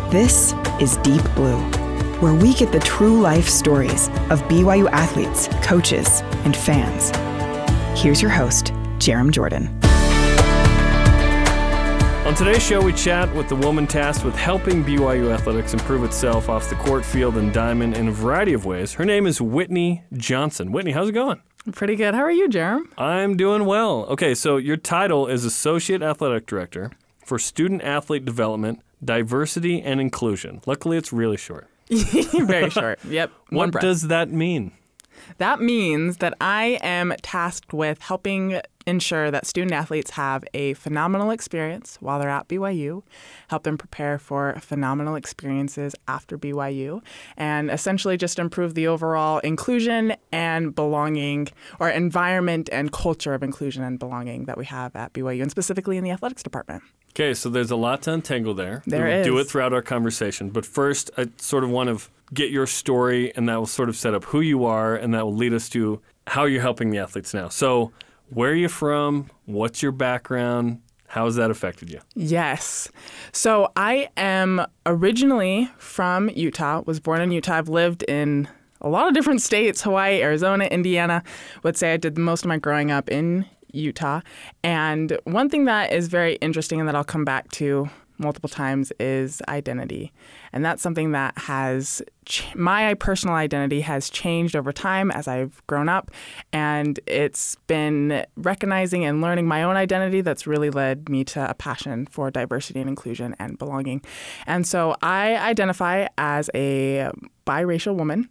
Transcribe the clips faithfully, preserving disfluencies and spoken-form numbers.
This is Deep Blue, where we get the true life stories of B Y U athletes, coaches, and fans. Here's your host, Jerem Jordan. On today's show, we chat with the woman tasked with helping B Y U athletics improve itself off the court, field, and diamond in a variety of ways. Her name is Whitney Johnson. Whitney, how's it going? Pretty good. How are you, Jerem? I'm doing well. Okay, so your title is Associate Athletic Director for Student Athlete Development, Diversity, and Inclusion. Luckily, it's really short. Very short. Yep. One What breath. does that mean? That means that I am tasked with helping ensure that student athletes have a phenomenal experience while they're at B Y U, help them prepare for phenomenal experiences after B Y U, and essentially just improve the overall inclusion and belonging, or environment and culture of inclusion and belonging that we have at B Y U, and specifically in the athletics department. Okay, so there's a lot to untangle there. There we'll is. do it throughout our conversation. But first, I sort of want to get your story, and that will sort of set up who you are, and that will lead us to how you're helping the athletes now. So where are you from? What's your background? How has that affected you? Yes. So I am originally from Utah, was born in Utah. I've lived in a lot of different states, Hawaii, Arizona, Indiana. Would say I did most of my growing up in Utah. And one thing that is very interesting and that I'll come back to multiple times is identity. And that's something that has, ch- my personal identity has changed over time as I've grown up. And it's been recognizing and learning my own identity that's really led me to a passion for diversity and inclusion and belonging. And so I identify as a biracial woman.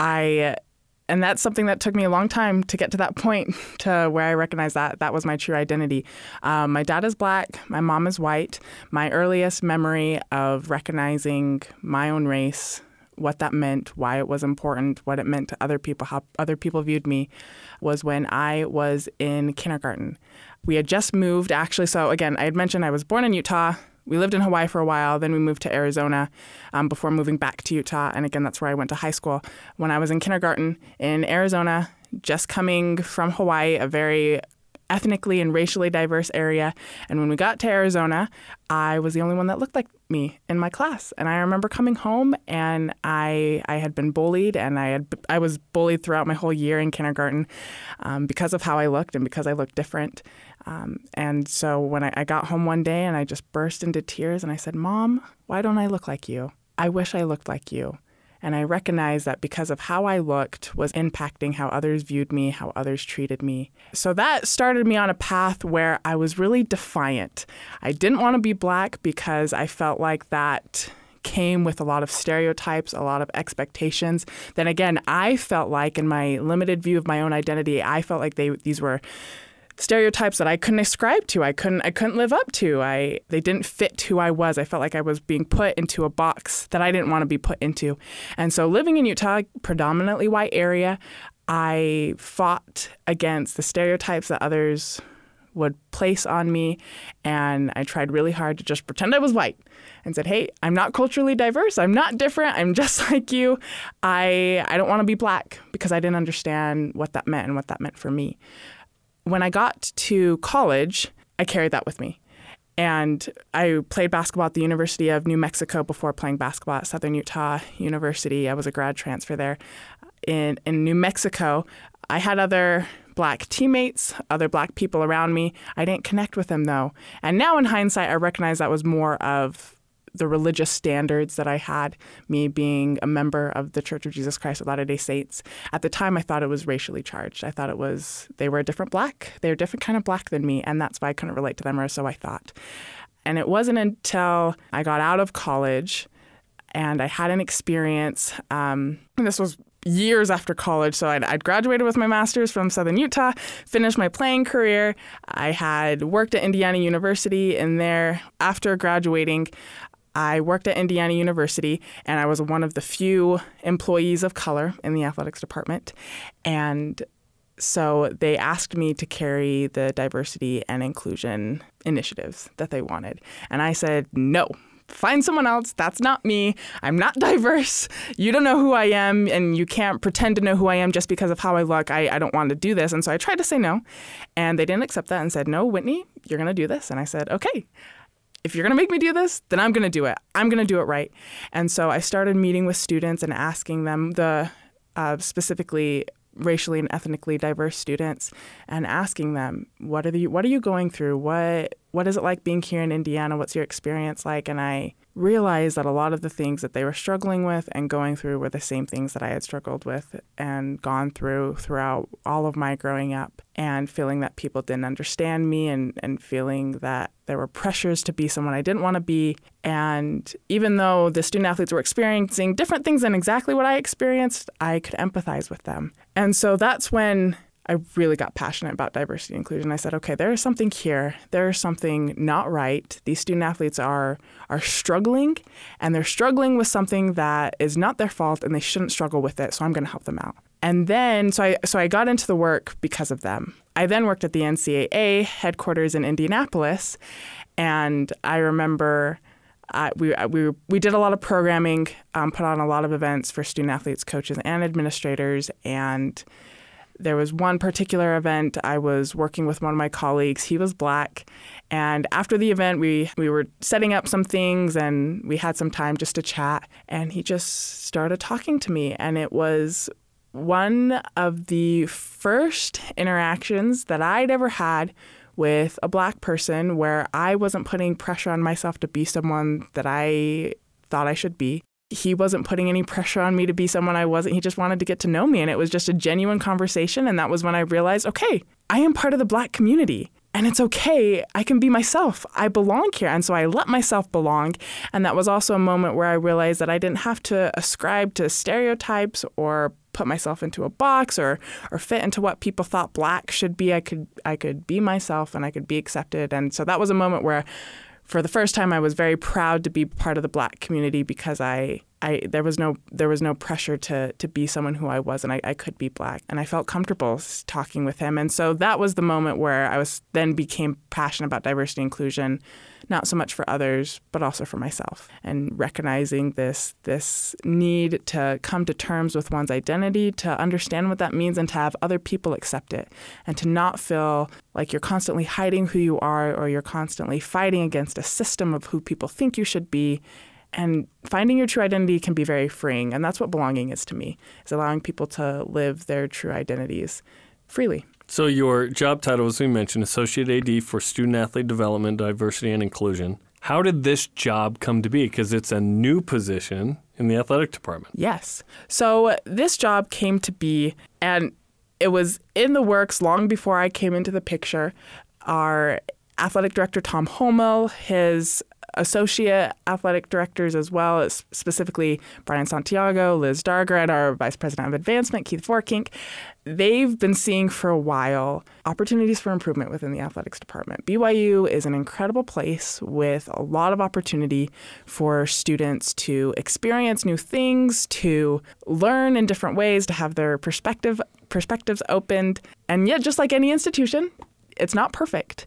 I And that's something that took me a long time to get to that point, to where I recognize that that was my true identity. Um, my dad is black. My mom is white. My earliest memory of recognizing my own race, what that meant, why it was important, what it meant to other people, how other people viewed me, was when I was in kindergarten. We had just moved, actually. So again, I had mentioned I was born in Utah. We lived in Hawaii for a while, then we moved to Arizona um, before moving back to Utah. And again, that's where I went to high school. When I was in kindergarten in Arizona, just coming from Hawaii, a very ethnically and racially diverse area. And when we got to Arizona, I was the only one that looked like me in my class. And I remember coming home and I I had been bullied, and I had I was bullied throughout my whole year in kindergarten um, because of how I looked and because I looked different. Um, and so when I, I got home one day and I just burst into tears and I said, "Mom, why don't I look like you? I wish I looked like you." And I recognized that because of how I looked was impacting how others viewed me, how others treated me. So that started me on a path where I was really defiant. I didn't want to be black because I felt like that came with a lot of stereotypes, a lot of expectations. Then again, I felt like in my limited view of my own identity, I felt like they these were stereotypes that I couldn't ascribe to. I couldn't I couldn't live up to. I they didn't fit who I was. I felt like I was being put into a box that I didn't want to be put into. And so living in Utah, predominantly white area, I fought against the stereotypes that others would place on me, and I tried really hard to just pretend I was white and said, "Hey, I'm not culturally diverse. I'm not different. I'm just like you. I I don't want to be black," because I didn't understand what that meant and what that meant for me. When I got to college, I carried that with me. And I played basketball at the University of New Mexico before playing basketball at Southern Utah University. I was a grad transfer there. In, in New Mexico, I had other black teammates, other black people around me. I didn't connect with them, though. And now in hindsight, I recognize that was more of the religious standards that I had, me being a member of the Church of Jesus Christ of Latter-day Saints. At the time, I thought it was racially charged. I thought it was, they were a different black. They were a different kind of black than me, and that's why I couldn't relate to them, or so I thought. And it wasn't until I got out of college and I had an experience, um, and this was years after college. So I'd, I'd graduated with my master's from Southern Utah, finished my playing career. I had worked at Indiana University, and there, after graduating, I worked at Indiana University, and I was one of the few employees of color in the athletics department. And so they asked me to carry the diversity and inclusion initiatives that they wanted. And I said, "No, find someone else. That's not me. I'm not diverse. You don't know who I am, and you can't pretend to know who I am just because of how I look. I, I don't want to do this." And so I tried to say no, and they didn't accept that and said, "No, Whitney, you're going to do this." And I said, "Okay." if you're going to make me do this, then I'm going to do it. I'm going to do it right. And so I started meeting with students and asking them, the uh, specifically racially and ethnically diverse students, and asking them, what are the, what are you going through? What what is it like being here in Indiana? What's your experience like? And I realized that a lot of the things that they were struggling with and going through were the same things that I had struggled with and gone through throughout all of my growing up, and feeling that people didn't understand me, and, and feeling that there were pressures to be someone I didn't want to be. And even though the student athletes were experiencing different things than exactly what I experienced, I could empathize with them. And so that's when I really got passionate about diversity and inclusion. I said, okay, there is something here. There is something not right. These student athletes are are struggling, and they're struggling with something that is not their fault, and they shouldn't struggle with it, so I'm going to help them out. And then, so I so I got into the work because of them. I then worked at the N C A A headquarters in Indianapolis, and I remember uh, we we we did a lot of programming, um, put on a lot of events for student athletes, coaches, and administrators. And there was one particular event I was working with one of my colleagues. He was Black. And after the event, we, we were setting up some things, and we had some time just to chat. And he just started talking to me. And it was one of the first interactions that I'd ever had with a Black person where I wasn't putting pressure on myself to be someone that I thought I should be. He wasn't putting any pressure on me to be someone I wasn't. He just wanted to get to know me. And it was just a genuine conversation. And that was when I realized, okay, I am part of the Black community. And it's okay. I can be myself. I belong here. And so I let myself belong. And that was also a moment where I realized that I didn't have to ascribe to stereotypes or put myself into a box or or fit into what people thought Black should be. I could I could be myself, and I could be accepted. And so that was a moment where, for the first time, I was very proud to be part of the Black community, because I, I there was no there was no pressure to to be someone who I wasn't. I, I could be Black, and I felt comfortable talking with him. And so that was the moment where I was then became passionate about diversity and inclusion, not so much for others, but also for myself, and recognizing this this need to come to terms with one's identity, to understand what that means, and to have other people accept it, and to not feel like you're constantly hiding who you are, or you're constantly fighting against a system of who people think you should be. And finding your true identity can be very freeing, and that's what belonging is to me, is allowing people to live their true identities freely. So your job title, as we mentioned, Associate A D for Student Athlete Development, Diversity, and Inclusion. How did this job come to be? Because it's a new position in the athletic department. Yes. So this job came to be, and it was in the works long before I came into the picture. Our athletic director, Tom Homel, his associate athletic directors as well, as specifically Brian Santiago, Liz Darger, and our Vice President of Advancement, Keith Forkink, they've been seeing for a while opportunities for improvement within the athletics department. B Y U is an incredible place with a lot of opportunity for students to experience new things, to learn in different ways, to have their perspective perspectives opened. And yet, just like any institution, it's not perfect.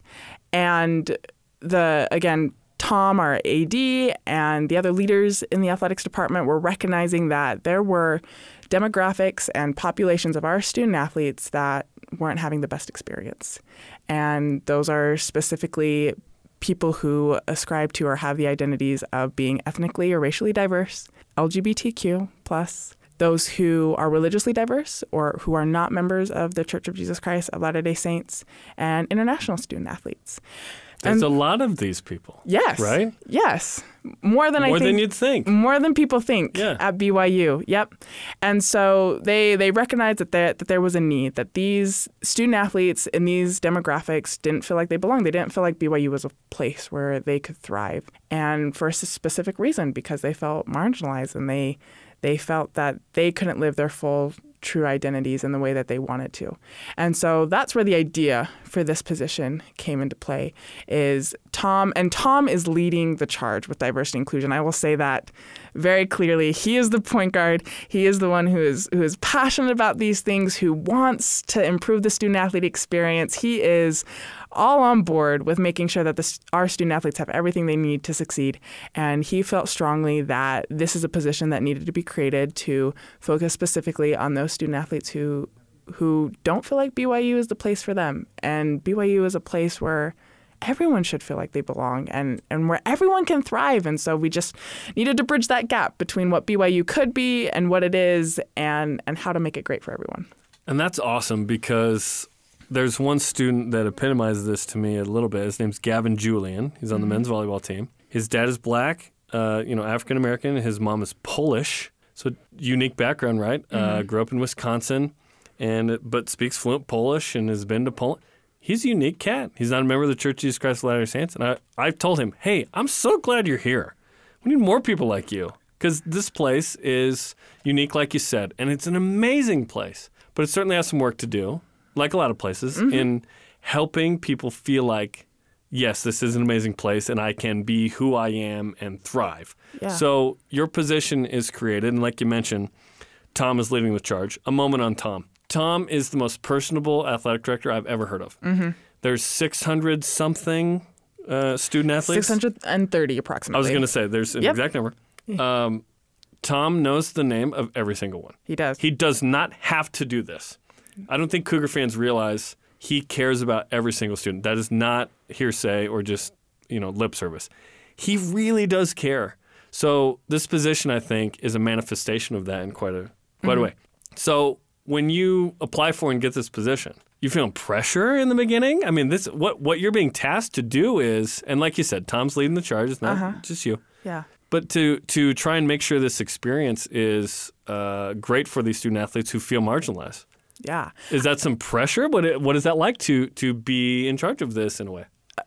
And the again, Tom, our A D, and the other leaders in the athletics department were recognizing that there were demographics and populations of our student athletes that weren't having the best experience. And those are specifically people who ascribe to or have the identities of being ethnically or racially diverse, L G B T Q plus, those who are religiously diverse or who are not members of the Church of Jesus Christ of Latter-day Saints, and international student athletes. There's and, a lot of these people. Yes. Right? Yes. More than More I think. More than you'd think. More than people think yeah. at B Y U. Yep. And so they they recognized that there, that there was a need, that these student athletes in these demographics didn't feel like they belonged. They didn't feel like B Y U was a place where they could thrive. And for a specific reason, because they felt marginalized, and they they felt that they couldn't live their full true identities in the way that they wanted to. And so that's where the idea for this position came into play, is Tom, and Tom is leading the charge with diversity and inclusion. I will say that very clearly. He is the point guard. He is the one who is who is passionate about these things, who wants to improve the student athlete experience. He is all on board with making sure that the, our student athletes have everything they need to succeed. And he felt strongly that this is a position that needed to be created to focus specifically on those student athletes who who don't feel like B Y U is the place for them. And B Y U is a place where everyone should feel like they belong and, and where everyone can thrive. And so we just needed to bridge that gap between what B Y U could be and what it is and, and how to make it great for everyone. And that's awesome because there's one student that epitomizes this to me a little bit. His name's Gavin Julian. He's on the mm-hmm. men's volleyball team. His dad is black, uh, you know, African-American. His mom is Polish. So unique background, right? Mm-hmm. Uh, grew up in Wisconsin, and but speaks fluent Polish and has been to Poland. He's a unique cat. He's not a member of the Church of Jesus Christ of Latter-day Saints. And I, I've told him, hey, I'm so glad you're here. We need more people like you because this place is unique, like you said, and it's an amazing place. But it certainly has some work to do, like a lot of places, mm-hmm. in helping people feel like, yes, this is an amazing place and I can be who I am and thrive. Yeah. So your position is created, and like you mentioned, Tom is leading the charge. A moment on Tom. Tom is the most personable athletic director I've ever heard of. Mm-hmm. There's six hundred something uh, student athletes. six hundred thirty approximately. I was going to say, there's an yep. exact number. Um, Tom knows the name of every single one. He does. He does not have to do this. I don't think Cougar fans realize he cares about every single student. That is not hearsay or just, you know, lip service. He really does care. So this position, I think, is a manifestation of that in quite a quite mm-hmm. a way. So when you apply for and get this position, you feeling pressure in the beginning? I mean, this what what you're being tasked to do is, and like you said, Tom's leading the charge. It's not uh-huh. just you. Yeah. But to to try and make sure this experience is uh, great for these student athletes who feel marginalized. Yeah. Is that some pressure? What it, what is that like to to be in charge of this in a way?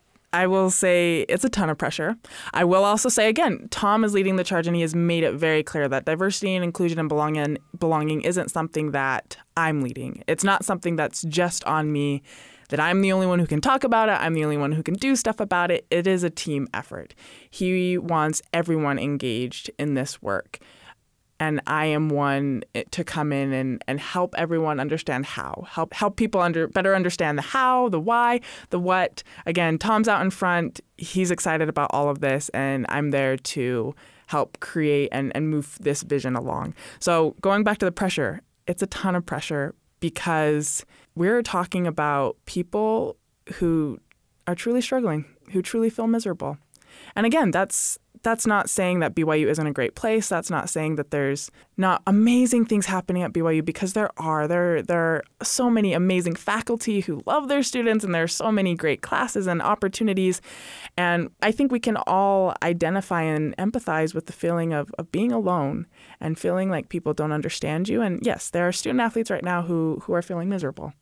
I will say it's a ton of pressure. I will also say, again, Tom is leading the charge and he has made it very clear that diversity and inclusion and belonging, belonging isn't something that I'm leading. It's not something that's just on me, that I'm the only one who can talk about it. I'm the only one who can do stuff about it. It is a team effort. He wants everyone engaged in this work. And I am one to come in and, and help everyone understand how, help help people under better understand the how, the why, the what. Again, Tom's out in front. He's excited about all of this, and I'm there to help create and, and move this vision along. So going back to the pressure, it's a ton of pressure because we're talking about people who are truly struggling, who truly feel miserable. And again, that's That's not saying that B Y U isn't a great place. That's not saying that there's not amazing things happening at B Y U, because there are. There, there are so many amazing faculty who love their students, and there are so many great classes and opportunities. And I think we can all identify and empathize with the feeling of, of being alone and feeling like people don't understand you. And yes, there are student athletes right now who, who are feeling miserable.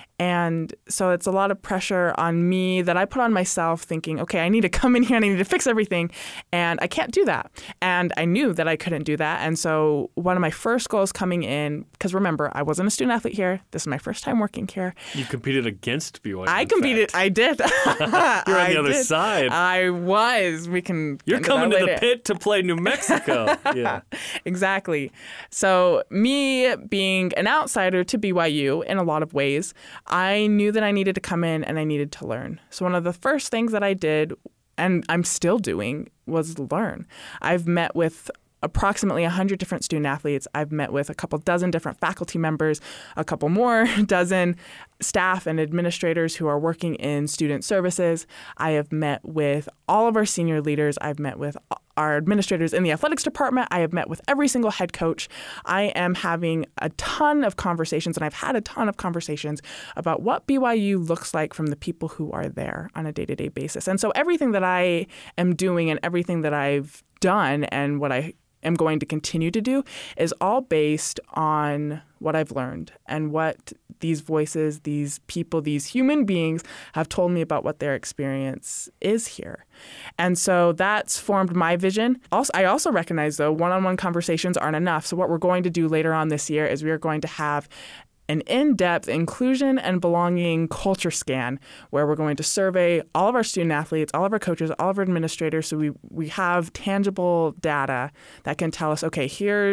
And so it's a lot of pressure on me that I put on myself thinking, okay, I need to come in here and I need to fix everything. And I can't do that. And I knew that I couldn't do that. And so one of my first goals coming in, because remember, I wasn't a student athlete here. This is my first time working here. You competed against B Y U. I competed. Fact. I did. You're on the other did. side. I was. We can. You're coming to the pit to play New Mexico. Yeah. Exactly. So me being an outsider to B Y U in a lot of ways, I knew that I needed to come in and I needed to learn. So one of the first things that I did, and I'm still doing, was learn. I've met with approximately one hundred different student athletes. I've met with a couple dozen different faculty members, a couple more dozen staff and administrators who are working in student services. I have met with all of our senior leaders. I've met with our administrators in the athletics department. I have met with every single head coach. I am having a ton of conversations, and I've had a ton of conversations about what B Y U looks like from the people who are there on a day-to-day basis. And so everything that I am doing and everything that I've done and what I am going to continue to do is all based on what I've learned and what these voices, these people, these human beings have told me about what their experience is here. And so that's formed my vision. Also, I also recognize, though, one-on-one conversations aren't enough. So what we're going to do later on this year is we are going to have an in-depth inclusion and belonging culture scan where we're going to survey all of our student athletes, all of our coaches, all of our administrators, so we, we have tangible data that can tell us, okay, here's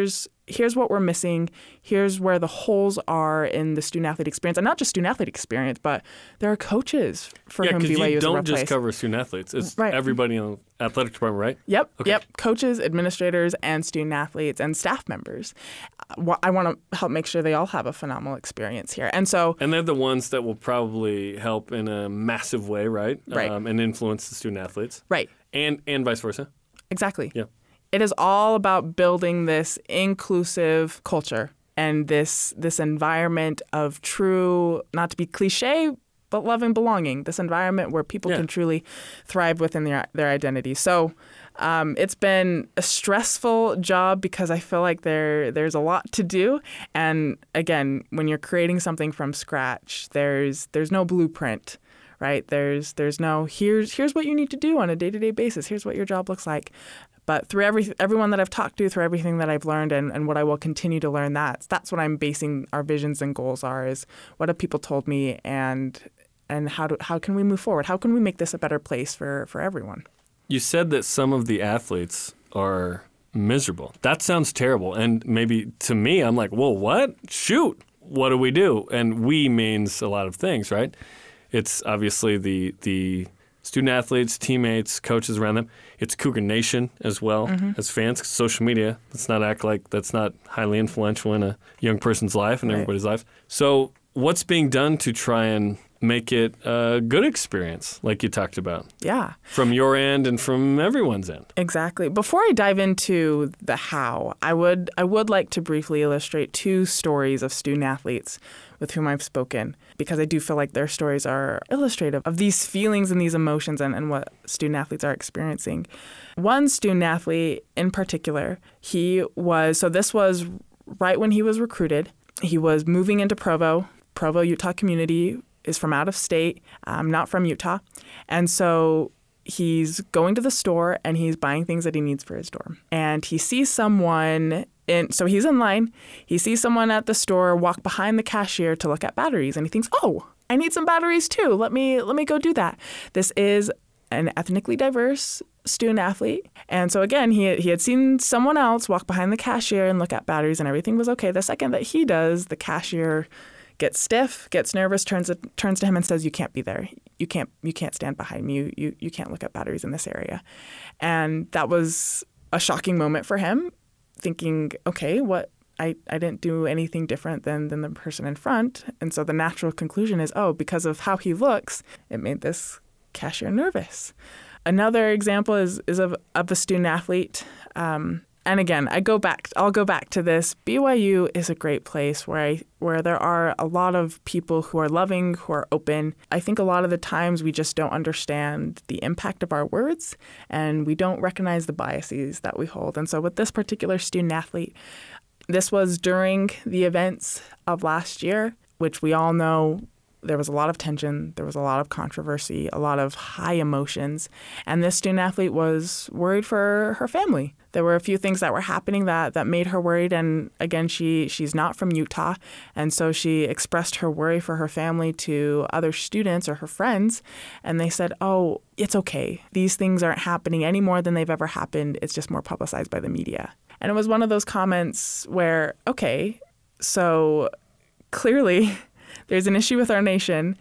here's what we're missing. Here's where the holes are in the student-athlete experience. And not just student-athlete experience, but there are coaches for yeah, whom B Y U you is a don't rough just place. cover student-athletes. It's Right. everybody in the athletic department, right? Yep, Okay. yep. Coaches, administrators, and student-athletes and staff members. Uh, I want to help make sure they all have a phenomenal experience here. And so And they're the ones that will probably help in a massive way, right? Right. Um, and influence the student-athletes. Right. And, and vice versa. Exactly. Yeah. It is all about building this inclusive culture and this this environment of true, not to be cliche, but loving belonging. This environment where people Yeah. can truly thrive within their their identity. So um, it's been a stressful job because I feel like there there's a lot to do. And again, when you're creating something from scratch, there's there's no blueprint. Right? There's there's no here's here's what you need to do on a day-to-day basis. Here's what your job looks like. But through every everyone that I've talked to, through everything that I've learned and, and what I will continue to learn, that's that's what I'm basing our visions and goals are, is what have people told me and and how do how can we move forward? How can we make this a better place for, for everyone? You said that some of the athletes are miserable. That sounds terrible. And maybe to me, I'm like, well, what? Shoot. What do we do? And we means a lot of things, right? It's obviously the the student athletes, teammates, coaches around them. It's Cougar Nation as well Mm-hmm. as fans. Social media. Let's not act like that's not highly influential in a young person's life and Right. everybody's life. So what's being done to try and make it a good experience, like you talked about, Yeah. from your end and from everyone's end? Exactly. Before I dive into the how, I would I would like to briefly illustrate two stories of student athletes with whom I've spoken, because I do feel like their stories are illustrative of these feelings and these emotions and, and what student athletes are experiencing. One student athlete in particular, he was, so this was right when he was recruited. He was moving into Provo. Provo, Utah community, is from out of state, um, not from Utah. And so he's going to the store and he's buying things that he needs for his dorm. And he sees someone in, so he's in line. He sees someone at the store walk behind the cashier to look at batteries. And he thinks, oh, I need some batteries too. Let me, let me go do that. This is an ethnically diverse student athlete. And so again, he, he had seen someone else walk behind the cashier and look at batteries and everything was okay. The second that he does, the cashier gets stiff, gets nervous, turns turns to him and says, "You can't be there. You can't you can't stand behind me. You, you you can't look at batteries in this area." And that was a shocking moment for him, thinking, okay, what I, I didn't do anything different than, than the person in front. And so the natural conclusion is, oh, because of how he looks, it made this cashier nervous. Another example is is of, of a student athlete. Um, And again, I go back. I'll go back to this. B Y U is a great place where I, where there are a lot of people who are loving, who are open. I think a lot of the times we just don't understand the impact of our words, and we don't recognize the biases that we hold. And so, with this particular student athlete, this was during the events of last year, which we all know. There was a lot of tension, there was a lot of controversy, a lot of high emotions, and this student athlete was worried for her family. There were a few things that were happening that, that made her worried, and again, she she's not from Utah, and so she expressed her worry for her family to other students or her friends, and they said, oh, it's okay. These things aren't happening any more than they've ever happened. It's just more publicized by the media. And it was one of those comments where, okay, so clearly there's an issue with our nation,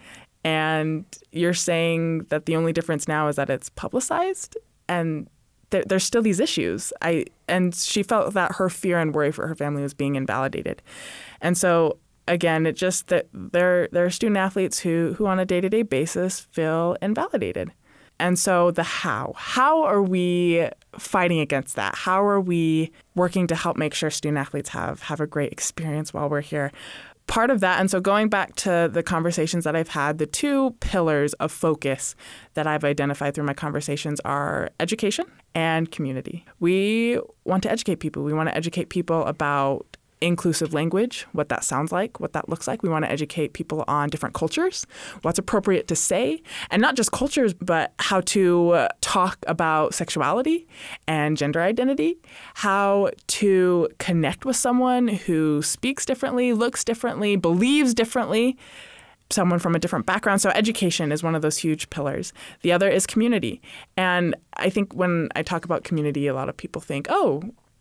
and you're saying that the only difference now is that it's publicized, and there, there's still these issues. I and she felt that her fear and worry for her family was being invalidated, and so again, it just that there there are student athletes who who on a day-to-day basis feel invalidated, and so the how how are we fighting against that? How are we working to help make sure student athletes have have a great experience while we're here? Part of that, and so going back to the conversations that I've had, the two pillars of focus that I've identified through my conversations are education and community. We want to educate people. We want to educate people about inclusive language, what that sounds like, what that looks like. We want to educate people on different cultures, what's appropriate to say, and not just cultures, but how to talk about sexuality and gender identity, how to connect with someone who speaks differently, looks differently, believes differently, someone from a different background. So education is one of those huge pillars. The other is community. And I think when I talk about community, a lot of people think, oh,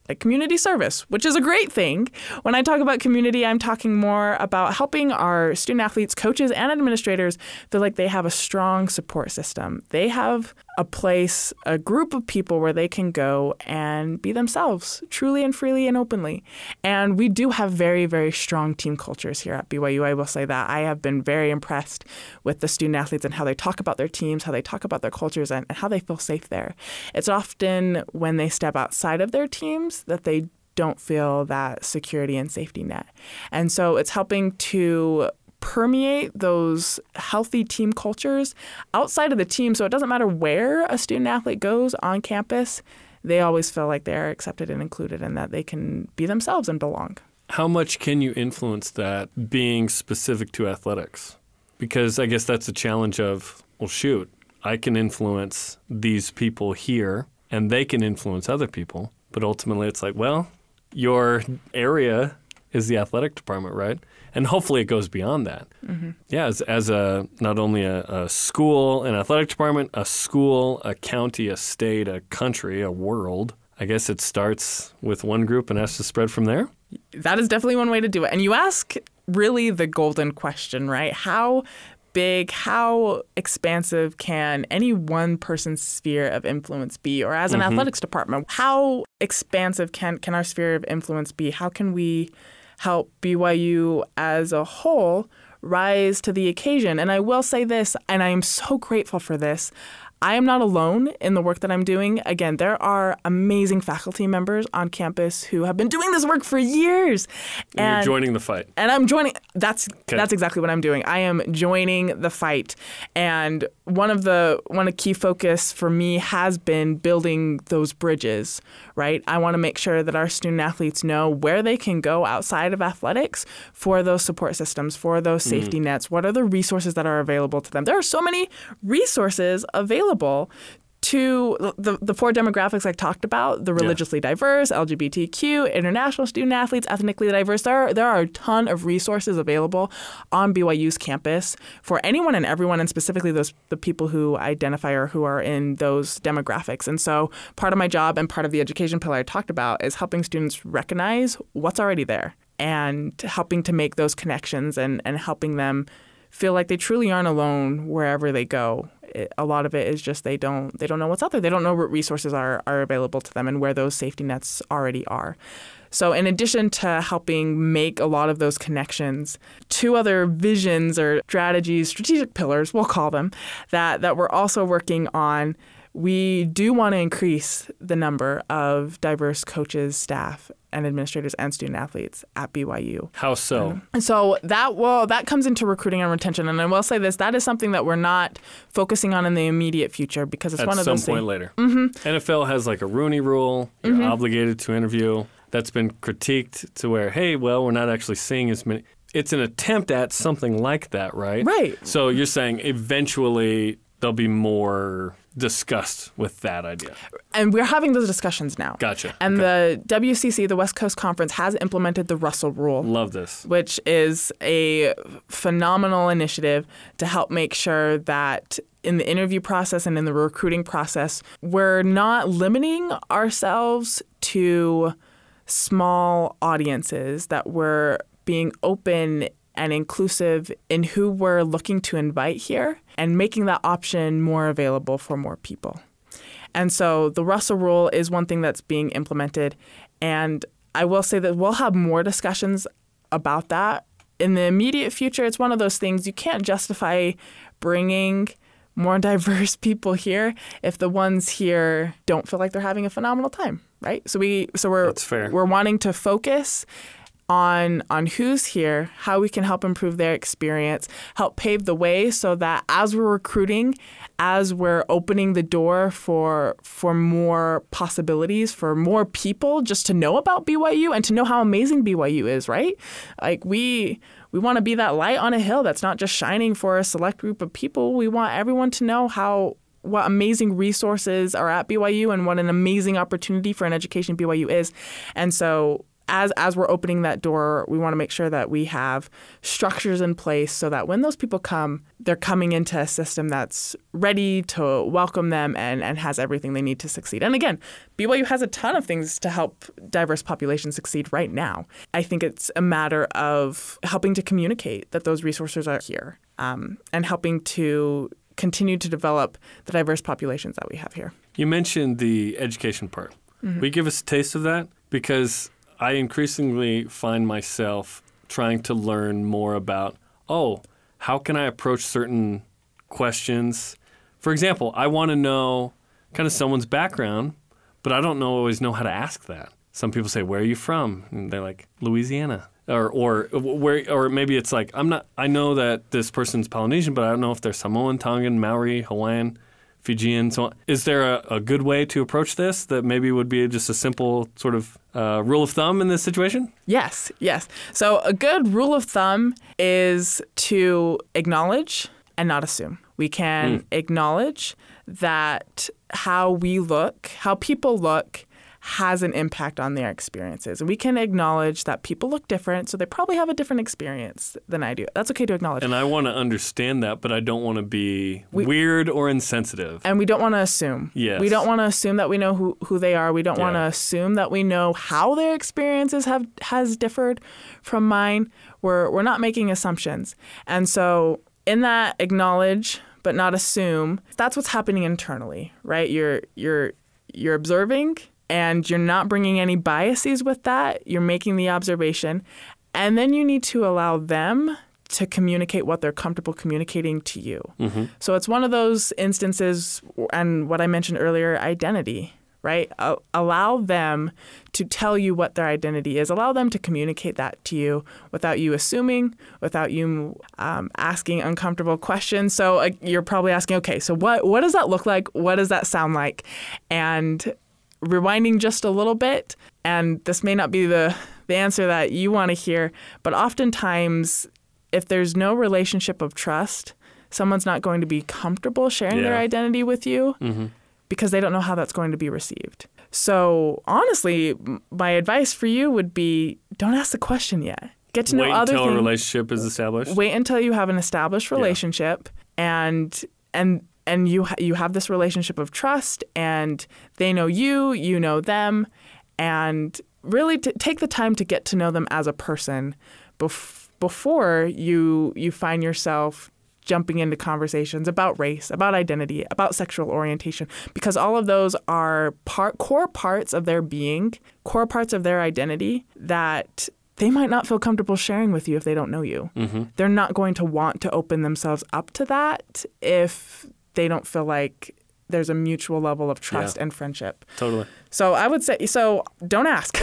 like community service, which is a great thing. When I talk about community, I'm talking more about helping our student athletes, coaches, and administrators feel like they have a strong support system. They have a place, a group of people where they can go and be themselves, truly and freely and openly. And we do have very, very strong team cultures here at B Y U. I will say that. I have been very impressed with the student athletes and how they talk about their teams, how they talk about their cultures, and, and how they feel safe there. It's often when they step outside of their teams that they don't feel that security and safety net. And so it's helping to permeate those healthy team cultures outside of the team. So it doesn't matter where a student athlete goes on campus, they always feel like they're accepted and included and that they can be themselves and belong. How much can you influence that being specific to athletics? Because I guess that's a challenge of, well, shoot, I can influence these people here and they can influence other people. But ultimately it's like, well, your area is the athletic department, right? And hopefully it goes beyond that. Mm-hmm. Yeah, as, as a not only a, a school, an athletic department, a school, a county, a state, a country, a world, I guess it starts with one group and has to spread from there? That is definitely one way to do it. And you ask really the golden question, right? How big, how expansive can any one person's sphere of influence be? Or as an mm-hmm. athletics department, how expansive can, can our sphere of influence be? How can we help B Y U as a whole rise to the occasion? And I will say this, and I am so grateful for this, I am not alone in the work that I'm doing. Again, there are amazing faculty members on campus who have been doing this work for years. And, and you're joining the fight. And I'm joining. That's okay. That's exactly what I'm doing. I am joining the fight. And one of the one of key focus for me has been building those bridges, right? I want to make sure that our student athletes know where they can go outside of athletics for those support systems, for those safety mm. nets. What are the resources that are available to them? There are so many resources available to the, the four demographics I talked about, the religiously yeah. diverse, L G B T Q, international student athletes, ethnically diverse. There are, there are a ton of resources available on B Y U's campus for anyone and everyone, and specifically those the people who identify or who are in those demographics. And so part of my job and part of the education pillar I talked about is helping students recognize what's already there and helping to make those connections and, and helping them feel like they truly aren't alone wherever they go. It, a lot of it is just they don't they don't know what's out there. They don't know what resources are, are available to them and where those safety nets already are. So in addition to helping make a lot of those connections, two other visions or strategies, strategic pillars, we'll call them, that, that we're also working on. We do want to increase the number of diverse coaches, staff, and administrators and student athletes at B Y U. How so? Um, and so that well, that comes into recruiting and retention. And I will say this, that is something that we're not focusing on in the immediate future because it's at one of those things. At some point later. Mm-hmm. N F L has like a Rooney Rule. You're mm-hmm. obligated to interview. That's been critiqued to where, hey, well, we're not actually seeing as many. It's an attempt at something like that, right? Right. So you're saying eventually there'll be more discussed with that idea. And we're having those discussions now. Gotcha. And okay. the W C C, the West Coast Conference, has implemented the Russell Rule. Love this. Which is a phenomenal initiative to help make sure that in the interview process and in the recruiting process, we're not limiting ourselves to small audiences, that we're being open and inclusive in who we're looking to invite here and making that option more available for more people. And so the Russell Rule is one thing that's being implemented. And I will say that we'll have more discussions about that. In the immediate future, it's one of those things you can't justify bringing more diverse people here if the ones here don't feel like they're having a phenomenal time, right? So we so we're That's fair. we're wanting to focus on on who's here, how we can help improve their experience, help pave the way so that as we're recruiting, as we're opening the door for for more possibilities, for more people just to know about B Y U and to know how amazing B Y U is, right? Like we we want to be that light on a hill that's not just shining for a select group of people. We want everyone to know how what amazing resources are at B Y U and what an amazing opportunity for an education B Y U is. And so as as we're opening that door, we want to make sure that we have structures in place so that when those people come, they're coming into a system that's ready to welcome them and, and has everything they need to succeed. And again, B Y U has a ton of things to help diverse populations succeed right now. I think it's a matter of helping to communicate that those resources are here, um, and helping to continue to develop the diverse populations that we have here. You mentioned the education part. Mm-hmm. Will you give us a taste of that? Because I increasingly find myself trying to learn more about, oh, how can I approach certain questions? For example, I want to know kind of someone's background, but I don't know, always know how to ask that. Some people say, where are you from? And they're like, Louisiana. Or or where or maybe it's like, I'm not I know that this person's Polynesian, but I don't know if they're Samoan, Tongan, Maori, Hawaiian, Fijian, so on. Is there a, a good way to approach this that maybe would be just a simple sort of uh, rule of thumb in this situation? Yes, yes. So a good rule of thumb is to acknowledge and not assume. We can mm. acknowledge that how we look, how people look, has an impact on their experiences. And we can acknowledge that people look different, so they probably have a different experience than I do. That's okay to acknowledge. And I want to understand that, but I don't want to be we, weird or insensitive. And we don't want to assume. Yes. We don't want to assume that we know who, who they are. We don't yeah. want to assume that we know how their experiences have has differed from mine. We're we're not making assumptions. And so in that acknowledge but not assume, that's what's happening internally, right? You're you're you're observing, and you're not bringing any biases with that. You're making the observation. And then you need to allow them to communicate what they're comfortable communicating to you. Mm-hmm. So it's one of those instances, and what I mentioned earlier, identity, right? Uh, allow them to tell you what their identity is. Allow them to communicate that to you without you assuming, without you um, asking uncomfortable questions. So uh, you're probably asking, okay, so what, what does that look like? What does that sound like? And rewinding just a little bit, and this may not be the, the answer that you want to hear, but oftentimes if there's no relationship of trust, someone's not going to be comfortable sharing yeah. their identity with you mm-hmm. because they don't know how that's going to be received. So honestly, my advice for you would be don't ask the question yet. Get to know Wait other until things. a relationship is established. Wait until you have an established relationship yeah. and and And you you have this relationship of trust, and they know you, you know them, and really t- take the time to get to know them as a person bef- before you you find yourself jumping into conversations about race, about identity, about sexual orientation, because all of those are part core parts of their being, core parts of their identity that they might not feel comfortable sharing with you if they don't know you. Mm-hmm. They're not going to want to open themselves up to that if they don't feel like there's a mutual level of trust yeah. and friendship. Totally. So I would say, so don't ask.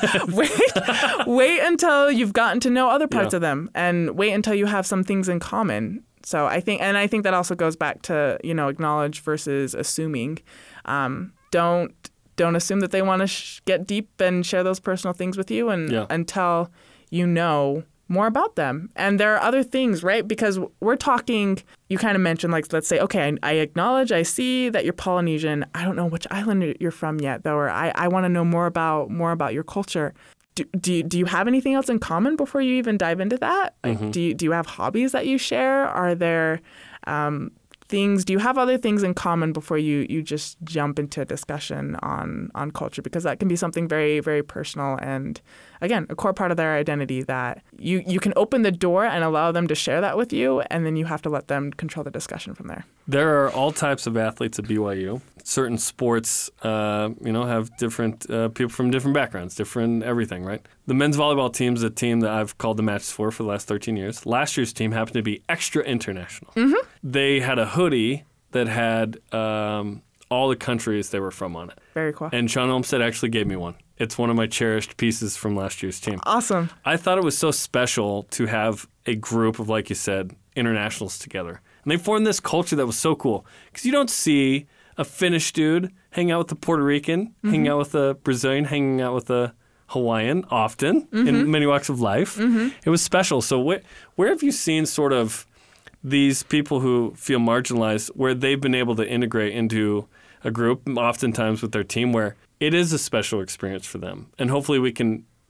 wait, wait until you've gotten to know other parts yeah. of them, and wait until you have some things in common. So I think, and I think that also goes back to, you know, acknowledge versus assuming. Um, don't don't assume that they want to sh- get deep and share those personal things with you, and yeah. until you know more about them. And there are other things, right? Because we're talking, you kind of mentioned, like, let's say, okay, I, I acknowledge, I see that you're Polynesian. I don't know which island you're from yet, though, or I, I want to know more about more about your culture. Do, do, you, do you have anything else in common before you even dive into that? Like, mm-hmm. do you, do you have hobbies that you share? Are there um, things, do you have other things in common before you, you just jump into a discussion on, on culture? Because that can be something very, very personal and, again, a core part of their identity that you, you can open the door and allow them to share that with you, and then you have to let them control the discussion from there. There are all types of athletes at B Y U. Certain sports, uh, you know, have different uh, people from different backgrounds, different everything, right? The men's volleyball team is a team that I've called the matches for for the last thirteen years. Last year's team happened to be extra international. Mm-hmm. They had a hoodie that had um, all the countries they were from on it. Very cool. And Sean Olmstead actually gave me one. It's one of my cherished pieces from last year's team. Awesome. I thought it was so special to have a group of, like you said, internationals together. And they formed this culture that was so cool. Because you don't see a Finnish dude hanging out with a Puerto Rican, mm-hmm. hanging out with a Brazilian, hanging out with a Hawaiian often mm-hmm. in many walks of life. Mm-hmm. It was special. So wh- where have you seen sort of these people who feel marginalized, where they've been able to integrate into a group, oftentimes with their team, where it is a special experience for them? And hopefully we can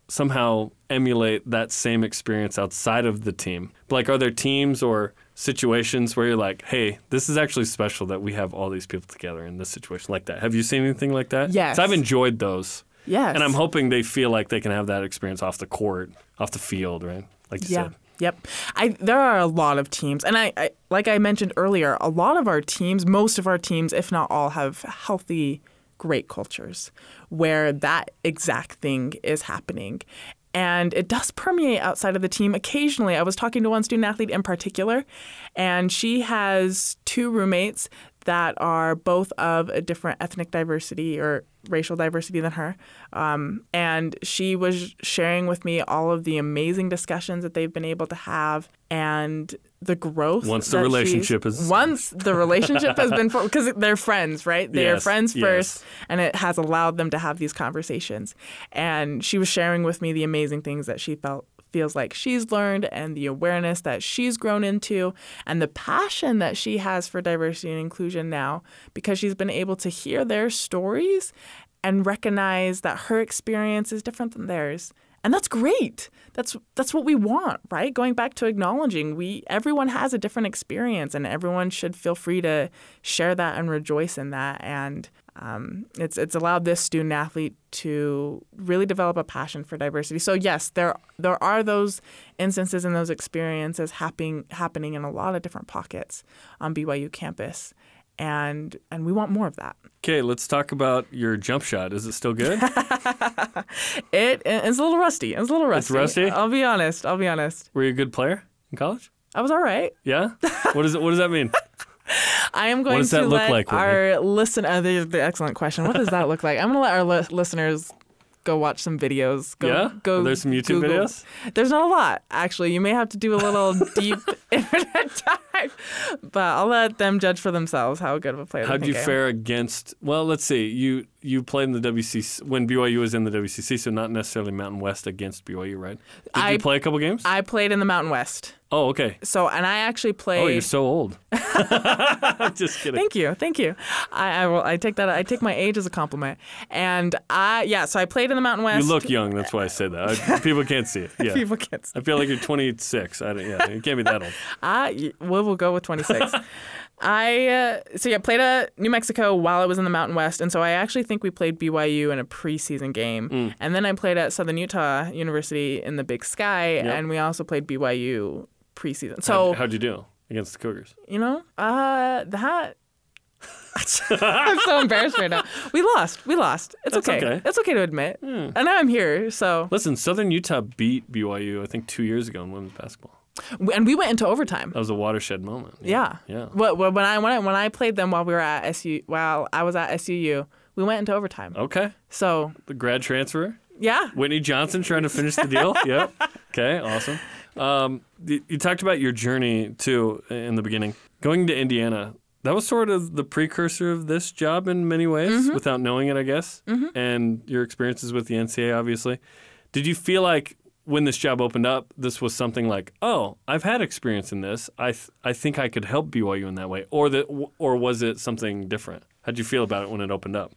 somehow emulate that same experience outside of the team? Like, are there teams or situations where you're like, hey, this is actually special that we have all these people together in this situation like that? Have you seen anything like that? Yes. 'Cause I've enjoyed those. Yes. And I'm hoping they feel like they can have that experience off the court, off the field, right? Like you Yeah. said. Yep. I there are a lot of teams, and I, I like I mentioned earlier, a lot of our teams, most of our teams, if not all, have healthy, great cultures where that exact thing is happening. And it does permeate outside of the team occasionally. I was talking to one student athlete in particular, and she has two roommates that are both of a different ethnic diversity or racial diversity than her. Um, and she was sharing with me all of the amazing discussions that they've been able to have and the growth. Once the that relationship she's- is... Once the relationship has been... Because they're friends, right? They are Yes, friends yes. first, and it has allowed them to have these conversations. And she was sharing with me the amazing things that she felt feels like she's learned and the awareness that she's grown into and the passion that she has for diversity and inclusion now because she's been able to hear their stories and recognize that her experience is different than theirs. And that's great. That's that's what we want, right? Going back to acknowledging we everyone has a different experience and everyone should feel free to share that and rejoice in that. And um, it's it's allowed this student athlete to really develop a passion for diversity. So yes, there there are those instances and those experiences happening happening in a lot of different pockets on B Y U campus. And and we want more of that. Okay, let's talk about your jump shot. Is it still good? It it's a little rusty. It's a little rusty. rusty? I'll be honest. I'll be honest. Were you a good player in college? I was all right. Yeah? What does it, what does that mean? I am going does to that look let like, Whitney? our listen. Uh, the, the excellent question. What does that look like? I'm going to let our li- listeners go watch some videos. Go, Yeah? Go Are there some YouTube Google. videos? There's not a lot, actually. You may have to do a little deep internet dive, but I'll let them judge for themselves how good of a player they How'd you think I am. fare against, well, let's see, you you played in the W C C, when B Y U was in the W C C, so not necessarily Mountain West against B Y U, right? Did I- you play a couple games? I played in the Mountain West. oh, okay. So, and I actually played. Oh, you're so old. Just kidding. Thank you, thank you. I, I will. I take that. I take my age as a compliment. And I, yeah. So I played in the Mountain West. You look young, that's why I say that. I, people can't see it. Yeah. People can't. I feel like you're twenty-six. I don't, yeah, you can't be that old. I we will go with twenty-six. I uh, so yeah played at New Mexico while I was in the Mountain West, and so I actually think we played B Y U in a preseason game, Mm. and then I played at Southern Utah University in the Big Sky, and we also played B Y U preseason. So How'd, how'd you do against the Cougars? you know, uh, that. I'm so embarrassed right now. We lost. We lost. It's That's okay. okay. It's okay to admit. And now I'm here. So Listen, Southern Utah beat B Y U, I think, two years ago in women's basketball. and we went into overtime. That was a watershed moment. Yeah. Yeah. Wh- wh- When I when I when I played them while we were at S U, while I was at S U U, we went into overtime. Okay. So The grad transfer. yeah, Whitney Johnson trying to finish the deal. Yep. Okay. Awesome. Um, you, you talked about your journey too in the beginning, going to Indiana. That was sort of the precursor of this job in many ways, Mm-hmm. without knowing it, I guess. And your experiences with the N C A A, obviously. Did you feel like when this job opened up, this was something like, oh, I've had experience in this. I th- I think I could help B Y U in that way, or that, or was it something different? How'd you feel about it when it opened up?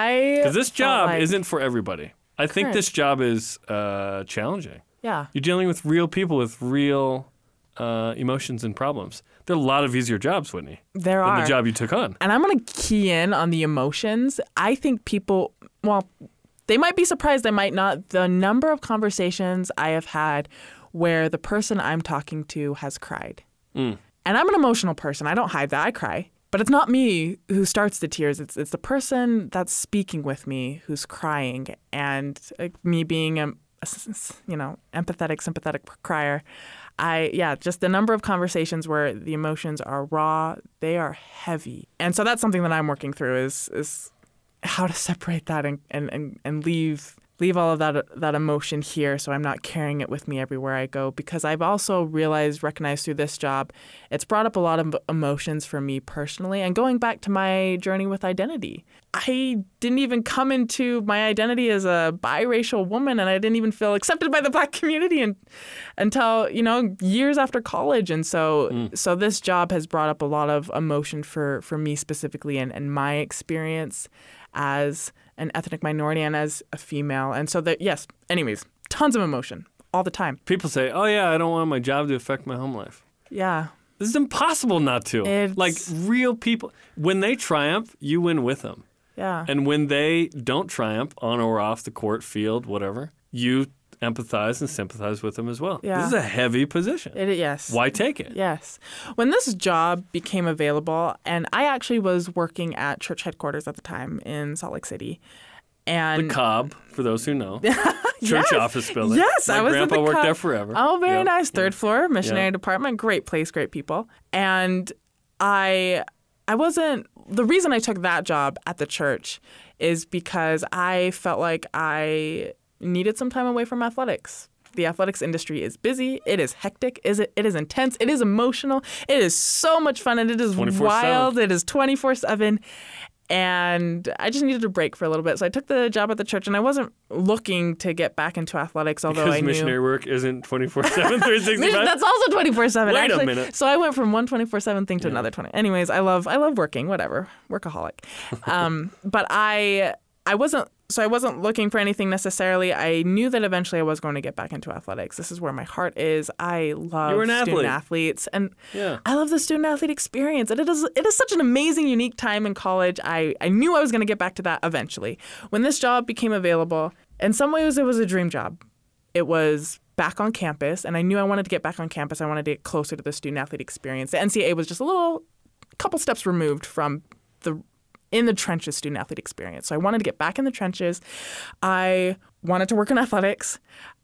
I Because this felt job like- isn't for everybody. I think Correct. this job is uh, challenging. yeah. You're dealing with real people with real uh, emotions and problems. There are a lot of easier jobs, Whitney, There than are. the job you took on. And I'm going to key in on the emotions. I think people, well, they might be surprised, they might not. The number of conversations I have had where the person I'm talking to has cried. Mm. And I'm an emotional person. I don't hide that. I cry. But it's not me who starts the tears. It's it's the person that's speaking with me who's crying. And uh, me being a, a s- s- you know, empathetic, sympathetic crier, I, yeah, just the number of conversations where the emotions are raw, they are heavy. And so that's something that I'm working through is is how to separate that and, and, and, and leave leave all of that that emotion here so I'm not carrying it with me everywhere I go. Because I've also realized, recognized through this job, it's brought up a lot of emotions for me personally. And going back to my journey with identity, I didn't even come into my identity as a biracial woman, and I didn't even feel accepted by the Black community and, until, you know, years after college. And so mm. so this job has brought up a lot of emotion for, for me specifically and, and my experience as an ethnic minority and as a female. And so that, yes, anyways, tons of emotion all the time. People say, oh, yeah, I don't want my job to affect my home life. Yeah. This is impossible not to. It's... Like, real people, when they triumph, you win with them. Yeah. And when they don't triumph on or off the court, field, whatever, you empathize and sympathize with them as well. Yeah. This is a heavy position. It, yes. Why take it? Yes. When this job became available, and I actually was working at church headquarters at the time in Salt Lake City. And the Cobb, for those who know. Church yes. office building. Yes, My I was grandpa at the worked Cobb. there forever. Oh, very yep. nice. Third yep. floor, missionary yep. department. Great place, great people. And I I wasn't, the reason I took that job at the church is because I felt like I needed some time away from athletics. The athletics industry is busy. It is hectic. Is it? It is intense. It is emotional. It is so much fun, and it is wild. It is twenty-four seven. And I just needed a break for a little bit. So I took the job at the church, and I wasn't looking to get back into athletics, although because I knew... missionary work isn't twenty-four seven, three sixty-five? That's also twenty-four seven, Wait actually. a minute. So I went from one twenty-four seven thing to yeah. another twenty. Anyways, I love I love working, whatever. Workaholic. Um, but I I wasn't... So I wasn't looking for anything necessarily. I knew that eventually I was going to get back into athletics. This is where my heart is. I love You're an student athlete. athletes, and yeah. I love the student athlete experience. And it is it is such an amazing, unique time in college. I, I knew I was going to get back to that eventually. When this job became available, in some ways it was a dream job. It was back on campus, and I knew I wanted to get back on campus. I wanted to get closer to the student athlete experience. The N C A A was just a little, couple steps removed from the in the trenches student athlete experience. So I wanted to get back in the trenches. I wanted to work in athletics.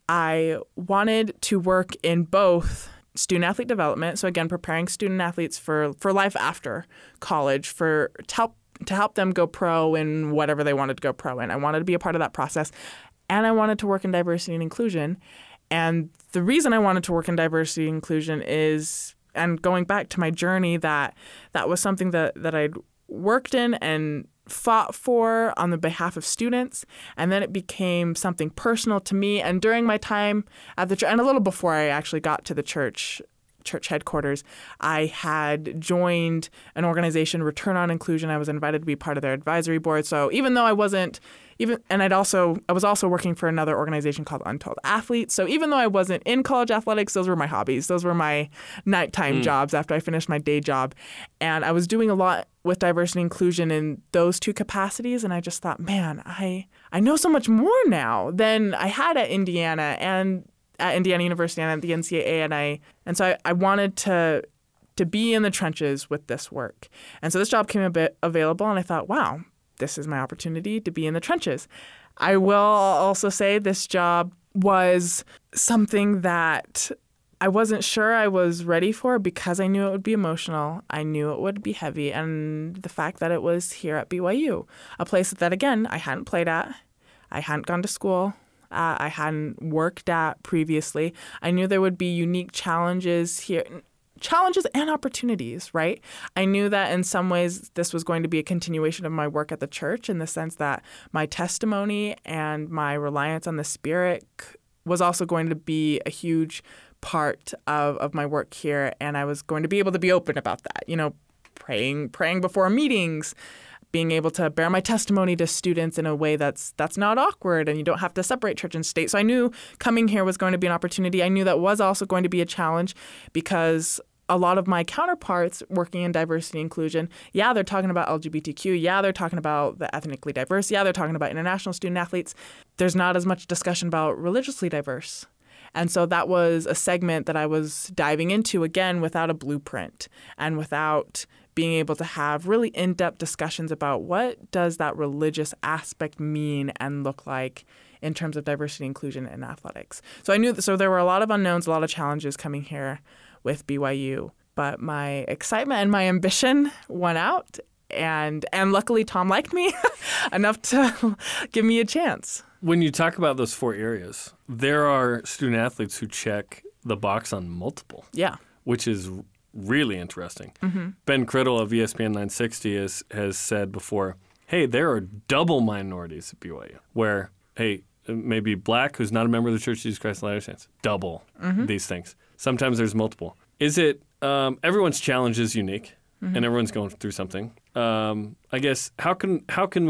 I wanted to work in both student athlete development. So again, preparing student athletes for, for life after college, for to help to help them go pro in whatever they wanted to go pro in. I wanted to be a part of that process. And I wanted to work in diversity and inclusion. And the reason I wanted to work in diversity and inclusion is, and going back to my journey, that that was something that, that I'd worked in and fought for on the behalf of students, and then it became something personal to me. And during my time at the church, and a little before I actually got to the church church headquarters, I had joined an organization, Return on Inclusion. I was invited to be part of their advisory board. So even though I wasn't even, and I'd also, I was also working for another organization called Untold Athletes. So even though I wasn't in college athletics, those were my hobbies. Those were my nighttime mm. jobs after I finished my day job. And I was doing a lot with diversity and inclusion in those two capacities. And I just thought, man, I, I know so much more now than I had at Indiana and at Indiana University and at the N C A A. And I, and so I, I wanted to, to be in the trenches with this work. And so this job came a bit available, and I thought, wow, this is my opportunity to be in the trenches. I will also say this job was something that I wasn't sure I was ready for because I knew it would be emotional. I knew it would be heavy. And the fact that it was here at B Y U, a place that, again, I hadn't played at. I hadn't gone to school. Uh, I hadn't worked at previously. I knew there would be unique challenges here. Challenges and opportunities, right? I knew that in some ways this was going to be a continuation of my work at the church, in the sense that my testimony and my reliance on the Spirit was also going to be a huge part of, of my work here. And I was going to be able to be open about that, you know, praying, praying before meetings, being able to bear my testimony to students in a way that's that's not awkward, and you don't have to separate church and state. So I knew coming here was going to be an opportunity. I knew that was also going to be a challenge, because a lot of my counterparts working in diversity and inclusion, yeah, they're talking about L G B T Q. Yeah, they're talking about the ethnically diverse. Yeah, they're talking about international student athletes. There's not as much discussion about religiously diverse. And so that was a segment that I was diving into, again, without a blueprint and without being able to have really in-depth discussions about what does that religious aspect mean and look like in terms of diversity and inclusion in athletics. So I knew that, so there were a lot of unknowns, a lot of challenges coming here with B Y U, but my excitement and my ambition won out, and and luckily Tom liked me enough to give me a chance. When you talk about those four areas, there are student athletes who check the box on multiple. Yeah. Which is really interesting. Mm-hmm. Ben Criddle of E S P N nine sixty is, has said before, hey, there are double minorities at B Y U, where, hey, maybe black who's not a member of the Church of Jesus Christ of Latter-day Saints, double mm-hmm. these things. Sometimes there's multiple. Is it, um, everyone's challenge is unique, mm-hmm. and everyone's going through something. Um, I guess, how can how can we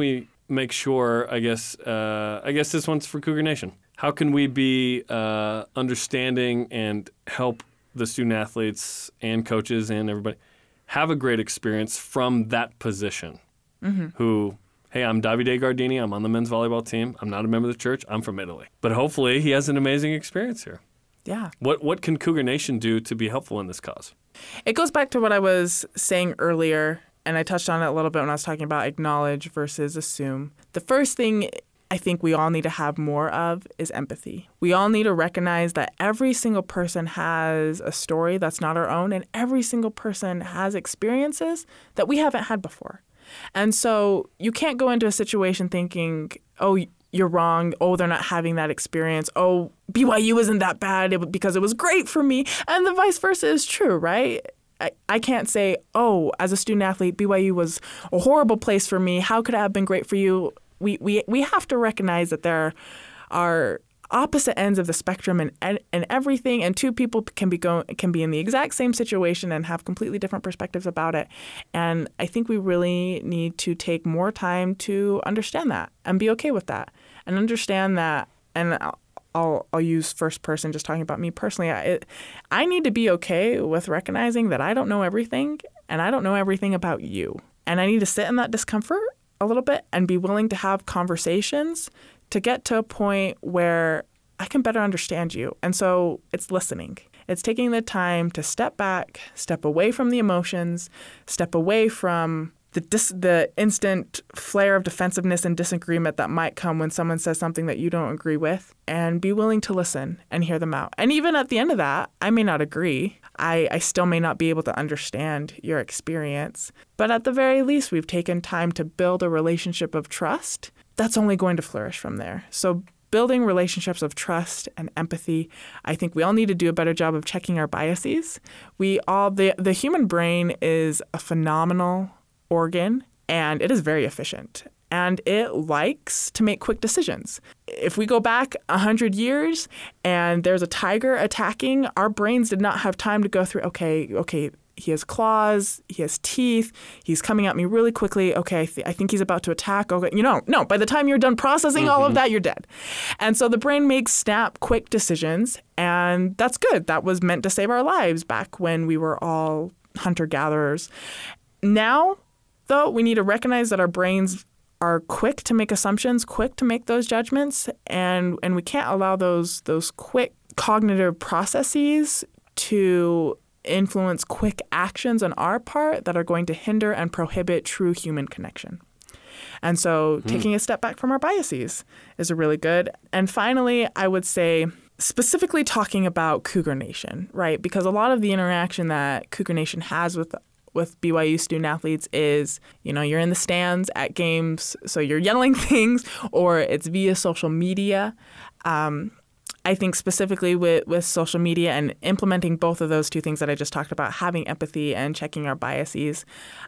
make sure, I guess, uh, I guess this one's for Cougar Nation. How can we be uh, understanding and help the student athletes and coaches and everybody have a great experience from that position? Mm-hmm. Who, hey, I'm Davide Gardini. I'm on the men's volleyball team. I'm not a member of the church. I'm from Italy. But hopefully he has an amazing experience here. Yeah. What what can Cougar Nation do to be helpful in this cause? It goes back to what I was saying earlier, and I touched on it a little bit when I was talking about acknowledge versus assume. The first thing I think we all need to have more of is empathy. We all need to recognize that every single person has a story that's not our own, and every single person has experiences that we haven't had before. And so you can't go into a situation thinking, oh, you're wrong. Oh, they're not having that experience. Oh, B Y U isn't that bad because it was great for me. And the vice versa is true, right? I, I can't say, oh, as a student athlete, B Y U was a horrible place for me. How could it have been great for you? We we we have to recognize that there are opposite ends of the spectrum and and, and everything, and two people can be go can be in the exact same situation and have completely different perspectives about it. And I think we really need to take more time to understand that and be okay with that and understand that. And I'll I'll, I'll use first person, just talking about me personally. I it, I need to be okay with recognizing that I don't know everything, and I don't know everything about you, and I need to sit in that discomfort a little bit and be willing to have conversations to get to a point where I can better understand you. And so it's listening. It's taking the time to step back, step away from the emotions, step away from the dis- the instant flare of defensiveness and disagreement that might come when someone says something that you don't agree with, and be willing to listen and hear them out. And even at the end of that, I may not agree. I, I still may not be able to understand your experience. But at the very least, we've taken time to build a relationship of trust that's only going to flourish from there. So building relationships of trust and empathy, I think we all need to do a better job of checking our biases. We all the, the human brain is a phenomenal organ, and it is very efficient. And it likes to make quick decisions. If we go back one hundred years and there's a tiger attacking, our brains did not have time to go through, okay, okay, he has claws, he has teeth, he's coming at me really quickly. Okay, I, th- I think he's about to attack. Okay, you know, no, by the time you're done processing mm-hmm. all of that, you're dead. And so the brain makes snap, quick decisions, and that's good. That was meant to save our lives back when we were all hunter-gatherers. Now, though, we need to recognize that our brains are quick to make assumptions, quick to make those judgments, and and we can't allow those those quick cognitive processes to influence quick actions on our part that are going to hinder and prohibit true human connection. And so mm. taking a step back from our biases is a really good. And finally, I would say specifically talking about Cougar Nation, right? Because a lot of the interaction that Cougar Nation has with with B Y U student athletes is, you know, you're in the stands at games, so you're yelling things, or it's via social media. Um, I think specifically with, with social media and implementing both of those two things that I just talked about, having empathy and checking our biases,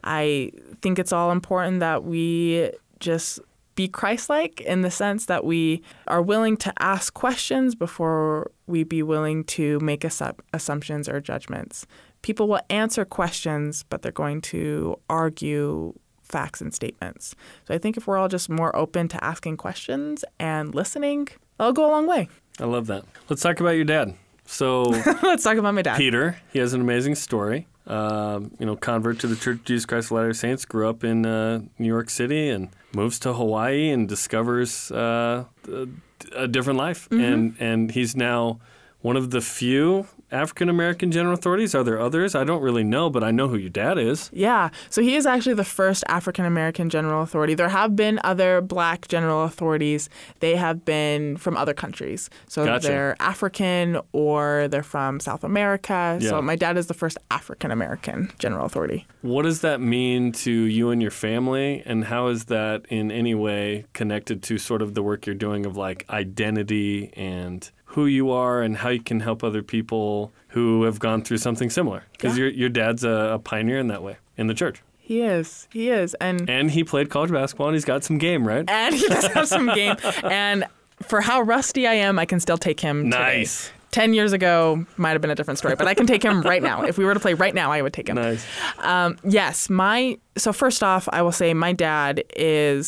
I think it's all important that we just be Christ-like in the sense that we are willing to ask questions before we be willing to make assu- assumptions or judgments. People will answer questions, but they're going to argue facts and statements. So I think if we're all just more open to asking questions and listening, that'll go a long way. I love that. Let's talk about your dad. So let's talk about my dad. Peter, he has an amazing story. Um, you know, convert to the Church of Jesus Christ of Latter-day Saints, grew up in uh, New York City and moves to Hawaii and discovers uh, a, a different life. Mm-hmm. And and he's now one of the few African-American general authorities. Are there others? I don't really know, but I know who your dad is. Yeah. So he is actually the first African-American general authority. There have been other black general authorities. They have been from other countries. So Gotcha. They're African or they're from South America. Yeah. So my dad is the first African-American general authority. What does that mean to you and your family? And how is that in any way connected to sort of the work you're doing of like identity and who you are and how you can help other people who have gone through something similar? Because yeah. your your dad's a, a pioneer in that way in the church. He is. He is. And and he played college basketball and he's got some game, right? And he does have some game. And for how rusty I am, I can still take him Nice. Today. Ten years ago might have been a different story, but I can take him right now. If we were to play right now, I would take him. Nice. Um, yes. My So first off, I will say my dad is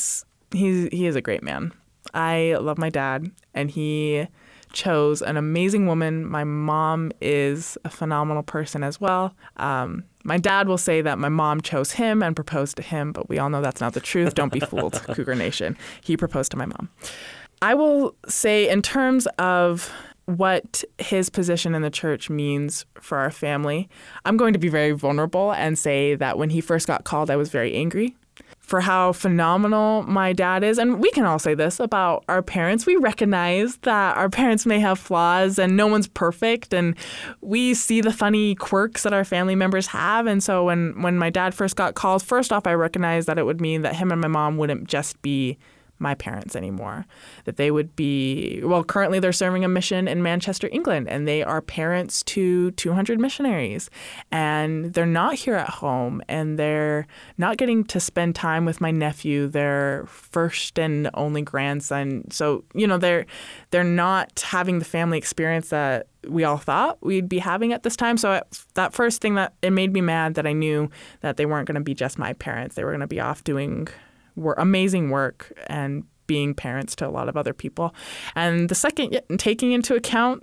he's he is a great man. I love my dad, and he chose an amazing woman. My mom is a phenomenal person as well. Um, my dad will say that my mom chose him and proposed to him, but we all know that's not the truth. Don't be fooled, Cougar Nation. He proposed to my mom. I will say, in terms of what his position in the church means for our family, I'm going to be very vulnerable and say that when he first got called, I was very angry for how phenomenal my dad is. And we can all say this about our parents. We recognize that our parents may have flaws and no one's perfect. And we see the funny quirks that our family members have. And so when, when my dad first got called, first off, I recognized that it would mean that him and my mom wouldn't just be my parents anymore, that they would be, well, currently they're serving a mission in Manchester, England, and they are parents to two hundred missionaries, and they're not here at home, and they're not getting to spend time with my nephew, their first and only grandson. So, you know, they're they're not having the family experience that we all thought we'd be having at this time. So that first thing, that it made me mad that I knew that they weren't going to be just my parents. They were going to be off doing were amazing work and being parents to a lot of other people. And the second, taking into account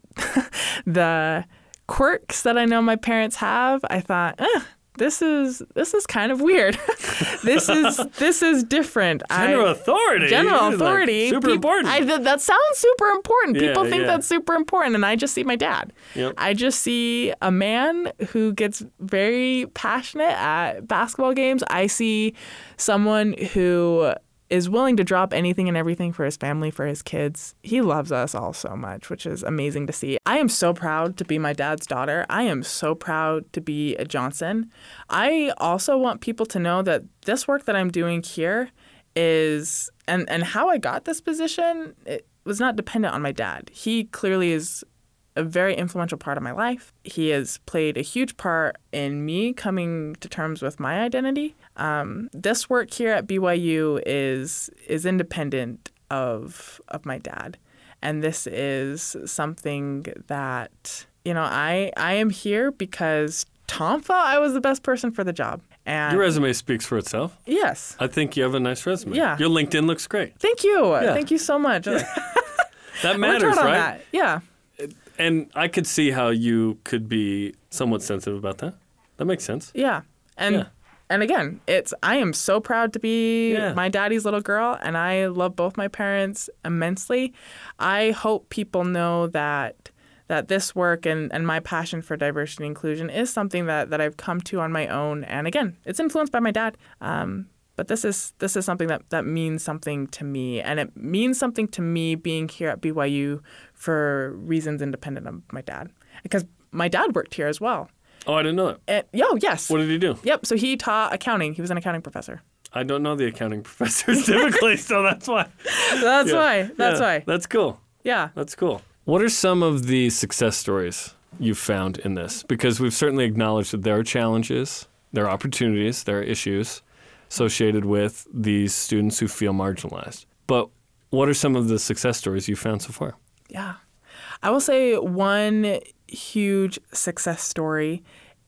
the quirks that I know my parents have, I thought, eh, this is this is kind of weird. this is this is different. General I, authority. General authority. Like super Pe- important. I, that, that sounds super important. Yeah, People think yeah. that's super important, and I just see my dad. Yep. I just see a man who gets very passionate at basketball games. I see someone who is willing to drop anything and everything for his family, for his kids. He loves us all so much, which is amazing to see. I am so proud to be my dad's daughter. I am so proud to be a Johnson. I also want people to know that this work that I'm doing here is, and, and how I got this position, it was not dependent on my dad. He clearly is a very influential part of my life. He has played a huge part in me coming to terms with my identity. Um, this work here at B Y U is is independent of of my dad, and this is something that, you know, I I am here because Tom thought I was the best person for the job. And your resume speaks for itself. Yes. I think you have a nice resume. Yeah. Your LinkedIn looks great. Thank you. Yeah. Thank you so much. That I matters, worked hard on right? that. Yeah. And I could see how you could be somewhat sensitive about that. That makes sense. Yeah. And Yeah. and again, it's I am so proud to be Yeah. my daddy's little girl, and I love both my parents immensely. I hope people know that that this work and, and my passion for diversity and inclusion is something that, that I've come to on my own. And again, it's influenced by my dad. Um, but this is this is something that, that means something to me. And it means something to me being here at B Y U for reasons independent of my dad. Because my dad worked here as well. Oh, I didn't know that. And, yo, yes. What did he do? Yep. So he taught accounting. He was an accounting professor. I don't know the accounting professors typically, so that's why. That's Yeah. why. That's Yeah. why. That's cool. Yeah. That's cool. What are some of the success stories you've found in this? Because we've certainly acknowledged that there are challenges, there are opportunities, there are issues associated with these students who feel marginalized. But what are some of the success stories you've found so far? Yeah. I will say one huge success story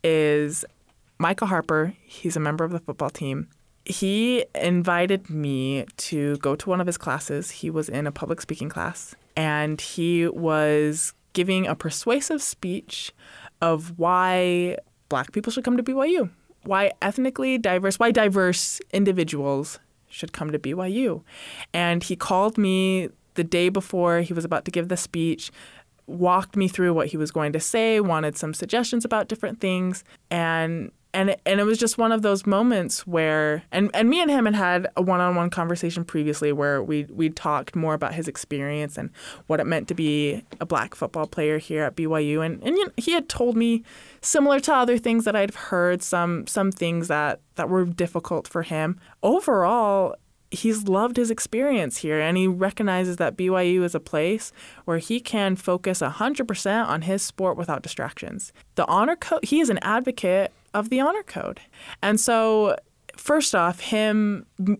is Micah Harper. He's a member of the football team. He invited me to go to one of his classes. He was in a public speaking class, and he was giving a persuasive speech of why Black people should come to B Y U, why ethnically diverse, why diverse individuals should come to B Y U. And he called me the day before he was about to give the speech, walked me through what he was going to say, wanted some suggestions about different things. And and it, and it was just one of those moments where, and, and me and him had had a one-on-one conversation previously where we we talked more about his experience and what it meant to be a Black football player here at B Y U. And, and you know, he had told me, similar to other things that I'd heard, some some things that, that were difficult for him. Overall, he's loved his experience here, and he recognizes that B Y U is a place where he can focus one hundred percent on his sport without distractions. The honor code, he is an advocate of the honor code. And so, first off, him m-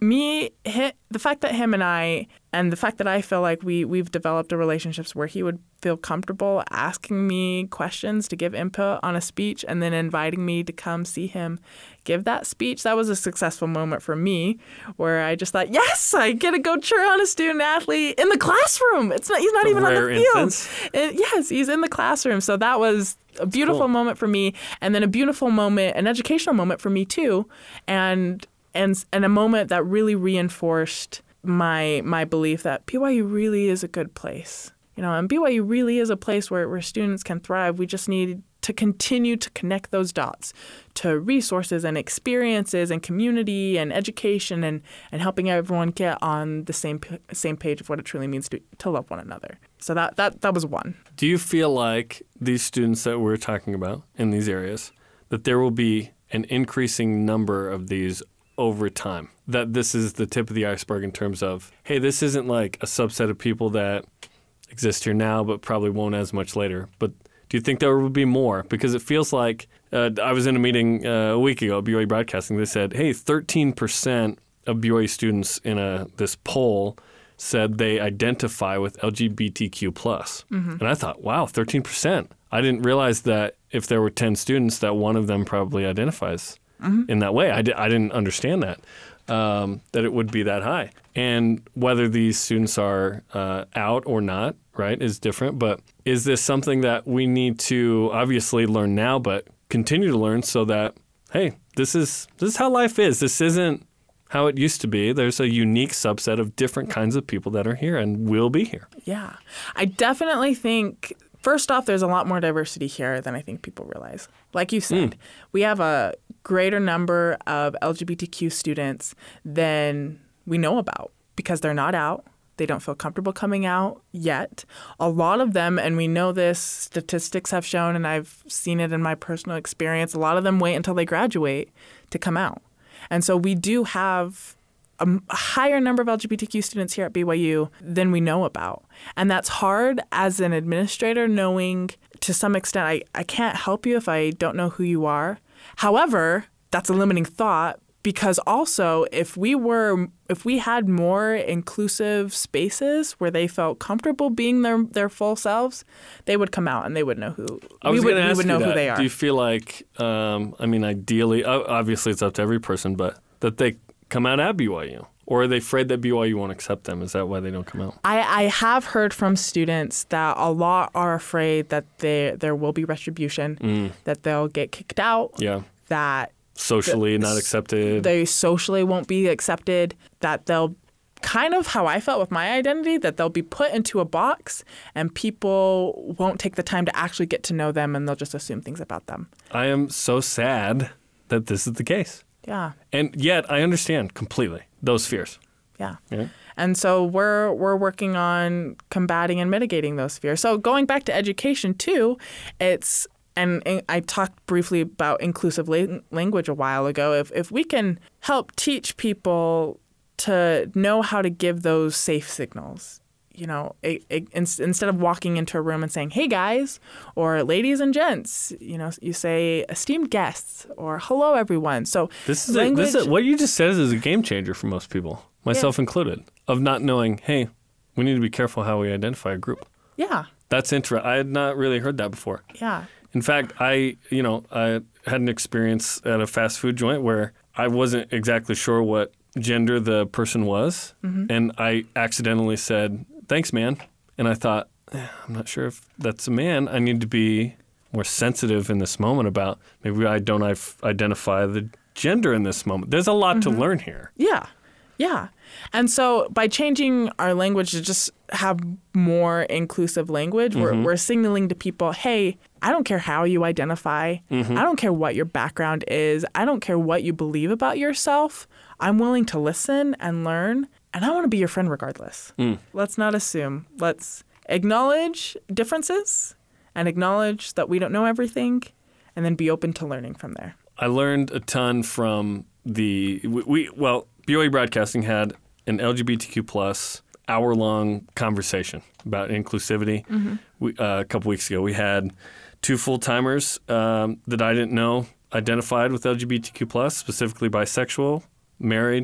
me, hi, the fact that him and I, and the fact that I feel like we, we've developed a relationships where he would feel comfortable asking me questions to give input on a speech and then inviting me to come see him give that speech, that was a successful moment for me where I just thought, yes, I get to go cheer on a student athlete in the classroom. It's not, he's not A even on the rare field. instance. It, yes, he's in the classroom. So that was a beautiful Cool. moment for me, and then a beautiful moment, an educational moment for me too, and and and a moment that really reinforced my my belief that B Y U really is a good place. You know, and B Y U really is a place where, where students can thrive. We just need to continue to connect those dots to resources and experiences and community and education and, and helping everyone get on the same same page of what it truly means to, to love one another. So that, that, that was one. Do you feel like these students that we're talking about in these areas, that there will be an increasing number of these over time? That this is the tip of the iceberg in terms of, hey, this isn't like a subset of people that exist here now but probably won't as much later. But do you think there will be more? Because it feels like, uh, I was in a meeting uh, a week ago at B Y U Broadcasting. They said, hey, thirteen percent of B Y U students in a this poll said they identify with L G B T Q plus. Mm-hmm. And I thought, wow, thirteen percent. I didn't realize that if there were ten students, that one of them probably identifies mm-hmm. in that way. I, di- I didn't understand that, um, that it would be that high. And whether these students are uh, out or not, right, is different. But is this something that we need to obviously learn now, but continue to learn so that, hey, this is this is how life is. This isn't how it used to be. There's a unique subset of different kinds of people that are here and will be here. Yeah. I definitely think, first off, there's a lot more diversity here than I think people realize. Like you said, mm. we have a greater number of L G B T Q students than we know about because they're not out. They don't feel comfortable coming out yet. A lot of them, and we know this, statistics have shown, and I've seen it in my personal experience, a lot of them wait until they graduate to come out. And so we do have a higher number of L G B T Q students here at B Y U than we know about. And that's hard as an administrator, knowing to some extent, I, I can't help you if I don't know who you are. However, that's a limiting thought. Because also, if we were, if we had more inclusive spaces where they felt comfortable being their their full selves, they would come out and they would know who. I was we would, going to ask we would know you that. who they are. Do you feel like, um, I mean, ideally, obviously it's up to every person, but that they come out at B Y U? Or are they afraid that B Y U won't accept them? Is that why they don't come out? I, I have heard from students that a lot are afraid that they, there will be retribution, mm. that they'll get kicked out, yeah. that socially not accepted. They socially won't be accepted, that they'll kind of how I felt with my identity, that they'll be put into a box and people won't take the time to actually get to know them and they'll just assume things about them. I am so sad that this is the case. Yeah. And yet I understand completely those fears. Yeah. yeah. And so we're we're working on combating and mitigating those fears. So going back to education too, it's And I talked briefly about inclusive la- language a while ago. If if we can help teach people to know how to give those safe signals, you know, it, it, instead of walking into a room and saying, "Hey guys," or "Ladies and gents," you know, you say "esteemed guests" or "hello everyone." So this is, language, a, this is a, what you just said is a game changer for most people, myself yeah. included, of not knowing, hey, we need to be careful how we identify a group. Yeah, that's interesting. I had not really heard that before. Yeah. In fact, I, you know, I had an experience at a fast food joint where I wasn't exactly sure what gender the person was, mm-hmm. and I accidentally said, "Thanks, man." And I thought, eh, I'm not sure if that's a man. I need to be more sensitive in this moment about maybe I don't identify the gender in this moment. There's a lot mm-hmm. to learn here. Yeah. Yeah. And so by changing our language to just have more inclusive language, mm-hmm. we're, we're signaling to people, hey, I don't care how you identify. Mm-hmm. I don't care what your background is. I don't care what you believe about yourself. I'm willing to listen and learn, and I want to be your friend regardless. Mm. Let's not assume. Let's acknowledge differences and acknowledge that we don't know everything, and then be open to learning from there. I learned a ton from the we, we well. B Y U Broadcasting had an L G B T Q plus hour-long conversation about inclusivity. Mm-hmm. We, uh, a couple weeks ago, we had two full-timers um, that I didn't know identified with L G B T Q plus, specifically bisexual, married,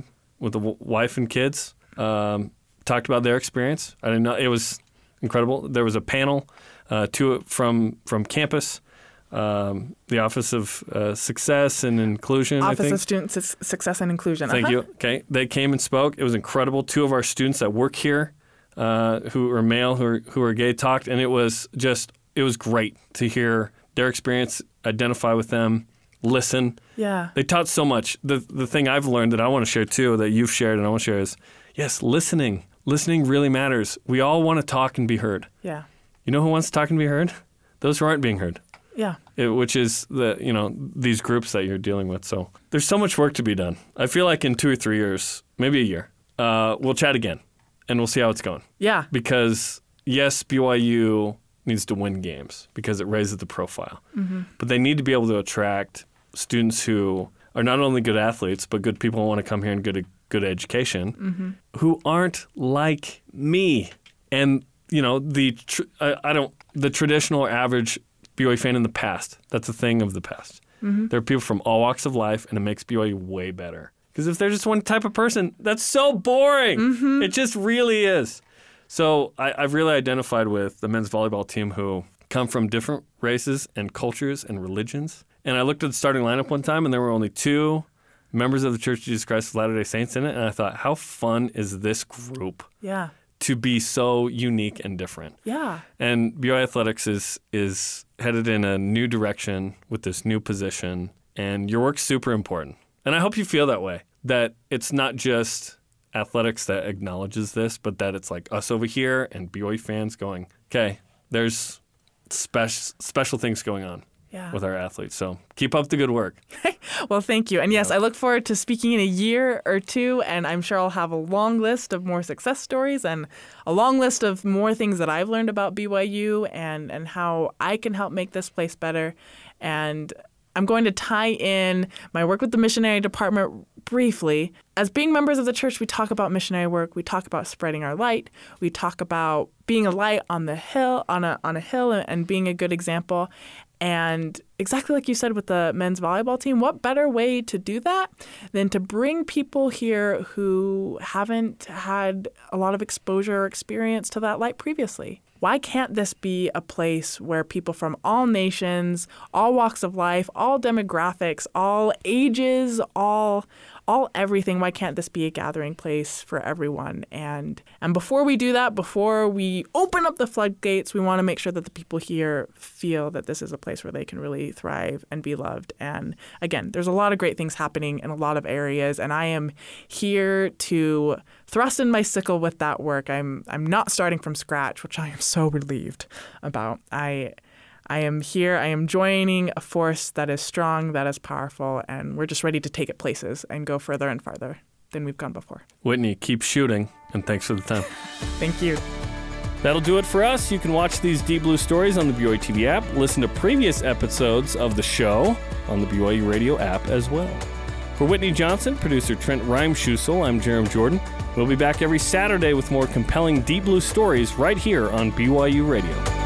with the w- wife and kids. Um, talked about their experience. I didn't know it was incredible. There was a panel, uh, to from from campus, um, the Office of uh, Success and Inclusion. Office I think. of Student Su- Success and Inclusion. Thank uh-huh. you. Okay, they came and spoke. It was incredible. Two of our students that work here, uh, who are male, who are, who are gay, talked, and it was just it was great to hear their experience, identify with them, listen. Yeah. They taught so much. The the thing I've learned that I want to share too, that you've shared and I want to share is, yes, listening. Listening really matters. We all want to talk and be heard. Yeah. You know who wants to talk and be heard? Those who aren't being heard. Yeah. It, which is the you know these groups that you're dealing with. So there's so much work to be done. I feel like in two or three years, maybe a year, uh, we'll chat again, and we'll see how it's going. Yeah. Because yes, B Y U needs to win games because it raises the profile, mm-hmm. but they need to be able to attract students who are not only good athletes, but good people who want to come here and get a good education, mm-hmm. who aren't like me. And you know the tr- I, I don't the traditional or average B Y U fan in the past. That's a thing of the past. Mm-hmm. There are people from all walks of life, and it makes B Y U way better. Because if they're just one type of person, that's so boring. Mm-hmm. It just really is. So I, I've really identified with the men's volleyball team who come from different races and cultures and religions. And I looked at the starting lineup one time, and there were only two members of the Church of Jesus Christ of Latter-day Saints in it. And I thought, how fun is this group Yeah. to be so unique and different? Yeah. And B Y U Athletics is is headed in a new direction with this new position, and your work's super important. And I hope you feel that way, that it's not just athletics that acknowledges this, but that it's like us over here and B Y U fans going, okay, there's special special things going on Yeah. with our athletes. So keep up the good work. Well, thank you. And yes, I look forward to speaking in a year or two, and I'm sure I'll have a long list of more success stories and a long list of more things that I've learned about B Y U and, and how I can help make this place better. And I'm going to tie in my work with the missionary department briefly. As being members of the church, we talk about missionary work. We talk about spreading our light. We talk about being a light on the hill, on a on a hill, and being a good example. And exactly like you said with the men's volleyball team, what better way to do that than to bring people here who haven't had a lot of exposure or experience to that light previously? Why can't this be a place where people from all nations, all walks of life, all demographics, all ages, all all everything, why can't this be a gathering place for everyone? And and before we do that, before we open up the floodgates, we want to make sure that the people here feel that this is a place where they can really thrive and be loved. And again, there's a lot of great things happening in a lot of areas, and I am here to thrust in my sickle with that work. I'm I'm not starting from scratch, which I am so relieved about. I I am here, I am joining a force that is strong, that is powerful, and we're just ready to take it places and go further and farther than we've gone before. Whitney, keep shooting, and thanks for the time. Thank you. That'll do it for us. You can watch these Deep Blue stories on the B Y U T V app, listen to previous episodes of the show on the B Y U Radio app as well. For Whitney Johnson, producer Trent Reimschussel, I'm Jerem Jordan. We'll be back every Saturday with more compelling Deep Blue stories right here on B Y U Radio.